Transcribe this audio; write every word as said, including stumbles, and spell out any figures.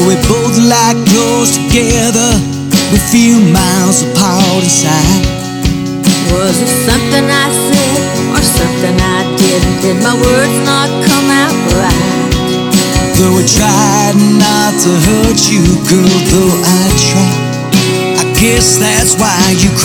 Though we both lie close together, we feel miles apart inside. Was it something I said or something I did? Did my words not come out right? Though I tried not to hurt you, girl, though I tried, I guess that's why you cried.